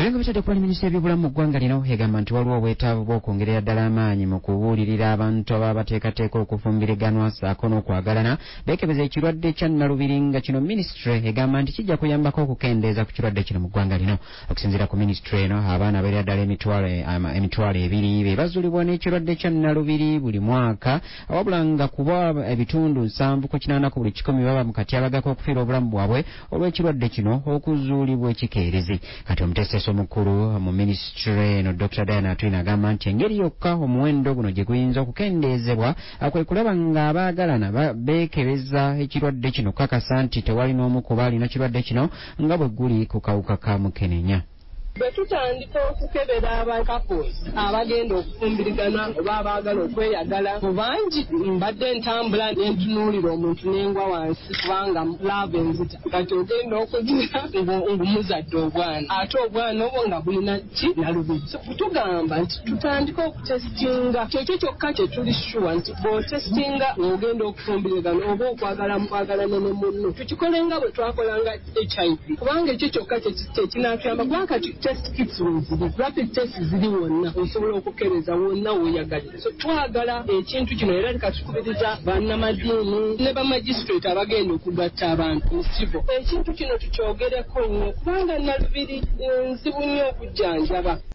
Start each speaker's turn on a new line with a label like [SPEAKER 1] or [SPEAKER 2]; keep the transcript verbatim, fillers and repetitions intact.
[SPEAKER 1] Ebintu bitadde ku minisitule y'ebyobulamu mu ggwanga lino egamba nti waliwo obwetaavu bw'okwongerera ddala amaanyi mu kubuulirira abantu ababa bateekateeka okufumbiriganwa ssaako n'okwagalana beekebeza ekirwadde kya nnalubiri nga kino minisitule egamba nti kijja kuyambako okukendeeza ku kirwadde kino mu ggwanga lino. Okusinziira ku minisitule eno abaana abeerera ddala emitwalo emitwalo ebiri be bazuulibwa n'ekirwadde kya nnalubiri buli mwaka wabula nga kuba ebitundu nsanvu ku kinaana ku buli kikumi baba mu katyabaga k'okufiirwa obulamu bwabwe olw'ekirwadde kino okuzuulibwa ekikeerezi. Kati omuteesesi omukulu mu minisitule eno Dr Diana Atwine agamba nti engeri yokka omuwendo guno gye guyinza okukendeezebwa kwe kulaba ng'abaagalana beekebeza ekirwadde kino kakasa nti tewali n'omu ku baalina kirwadde kino nga bwe guli ku kawuka ka mukenenya.
[SPEAKER 2] Bwe tutandika okukebera abakapozi abagenda okufumbirigana oba abaagala okweyagala mu bangi mbadde ntambula ne ntunuulira omuntu n'engwa wansi kubanga laava enzita kati ogenda okugira ng'omuzadde obwana ate obwana obwo nga bulina ki nalubiri. Tugamba nti tutandika okutesitinga kyekyo kyokka kye tuli shuwa nti bw'otesitinga ng'ogenda okufumbirigana oba okwagala mukwagalana ne munno tukikole nga bwe twakolanga H I V kubanga ekyo kyokka kye kinaatuyamba kubanga kati test kits ziri rapid test ziri wonna osobola okukebeza wonna weeyagalira. So twagala ekintu kino era tukikubiriza bannamadiini ne bamagisitreeti abagenda okugatta abantu mu civil. Ekintu kino tukyogereko nnyo kubanga nalubiri nzibu nnyo okujjanjaba.